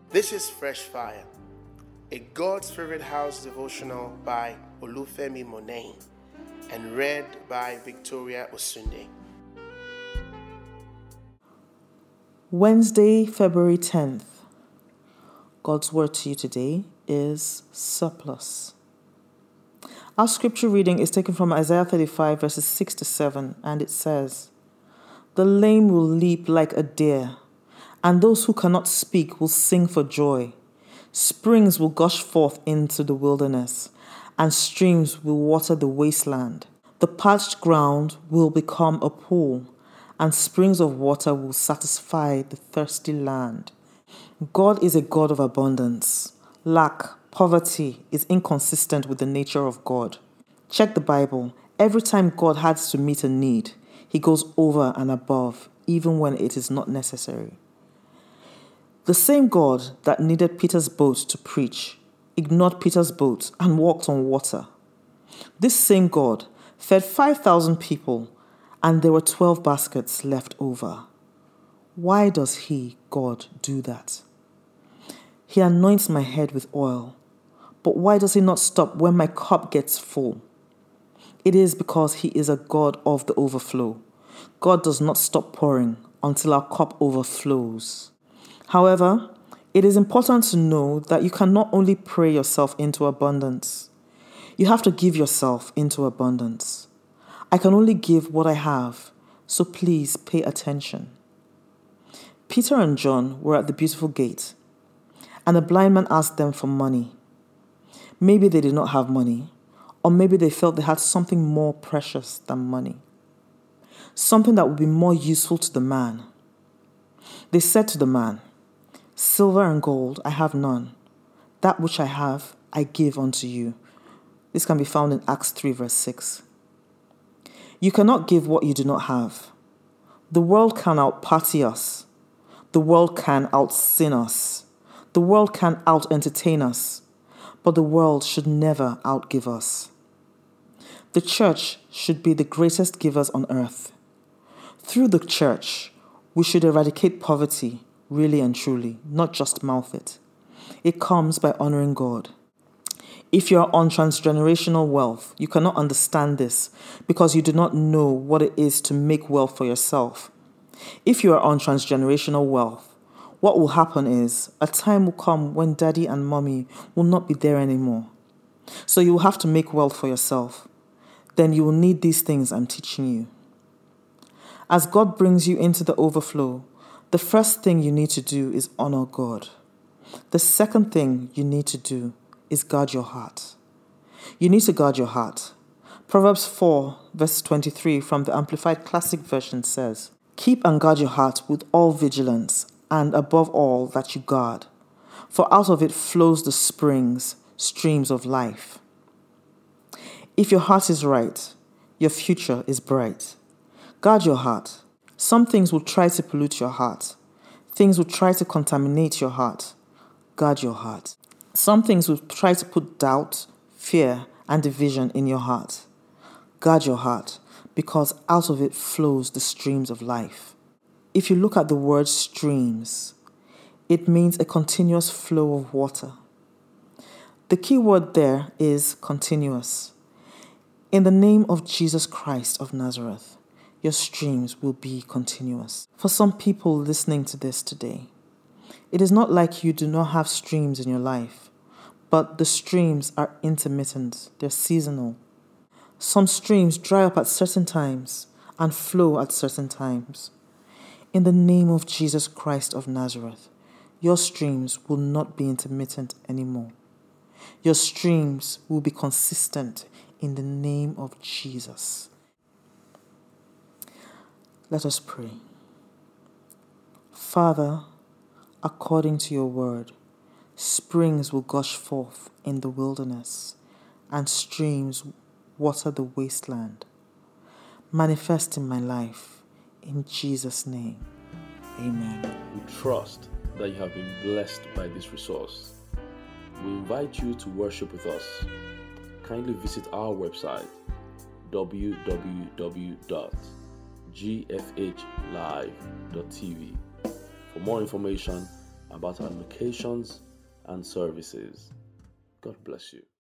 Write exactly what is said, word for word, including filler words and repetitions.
This is Fresh Fire, a God's Favorite House devotional by Olufemi Monain and read by Victoria Osunde. Wednesday, February tenth. God's word to you today is surplus. Our scripture reading is taken from Isaiah thirty-five, verses six to seven, and it says, "The lame will leap like a deer, and those who cannot speak will sing for joy. Springs will gush forth into the wilderness, and streams will water the wasteland. The parched ground will become a pool, and springs of water will satisfy the thirsty land." God is a God of abundance. Lack, poverty is inconsistent with the nature of God. Check the Bible. Every time God has to meet a need, He goes over and above, even when it is not necessary. The same God that needed Peter's boat to preach ignored Peter's boat and walked on water. This same God fed five thousand people, and there were twelve baskets left over. Why does He, God, do that? He anoints my head with oil, but why does He not stop when my cup gets full? It is because He is a God of the overflow. God does not stop pouring until our cup overflows. However, it is important to know that you cannot only pray yourself into abundance. You have to give yourself into abundance. I can only give what I have, so please pay attention. Peter and John were at the beautiful gate, and a blind man asked them for money. Maybe they did not have money, or maybe they felt they had something more precious than money, something that would be more useful to the man. They said to the man, "Silver and gold I have none. That which I have I give unto you." This can be found in Acts three, verse six. You cannot give what you do not have. The world can out-party us. The world can out-sin us. The world can out-entertain us. But the world should never outgive us. The church should be the greatest givers on earth. Through the church, we should eradicate poverty, really and truly, not just mouth it. It comes by honoring God. If you are on transgenerational wealth, you cannot understand this because you do not know what it is to make wealth for yourself. If you are on transgenerational wealth, what will happen is a time will come when daddy and mommy will not be there anymore. So you will have to make wealth for yourself. Then you will need these things I'm teaching you. As God brings you into the overflow, the first thing you need to do is honor God. The second thing you need to do is guard your heart. You need to guard your heart. Proverbs four, verse twenty-three from the Amplified Classic Version says, "Keep and guard your heart with all vigilance, and above all that you guard, for out of it flows the springs, streams of life." If your heart is right, your future is bright. Guard your heart. Some things will try to pollute your heart. Things will try to contaminate your heart. Guard your heart. Some things will try to put doubt, fear, and division in your heart. Guard your heart, because out of it flows the streams of life. If you look at the word streams, it means a continuous flow of water. The key word there is continuous. In the name of Jesus Christ of Nazareth, your streams will be continuous. For some people listening to this today, it is not like you do not have streams in your life, but the streams are intermittent, they're seasonal. Some streams dry up at certain times and flow at certain times. In the name of Jesus Christ of Nazareth, your streams will not be intermittent anymore. Your streams will be consistent in the name of Jesus. Let us pray. Father, according to your word, springs will gush forth in the wilderness, and streams water the wasteland. Manifest in my life, in Jesus' name. Amen. We trust that you have been blessed by this resource. We invite you to worship with us. Kindly visit our website, w w w dot g f h live dot t v. For more information, about our locations and services. God bless you.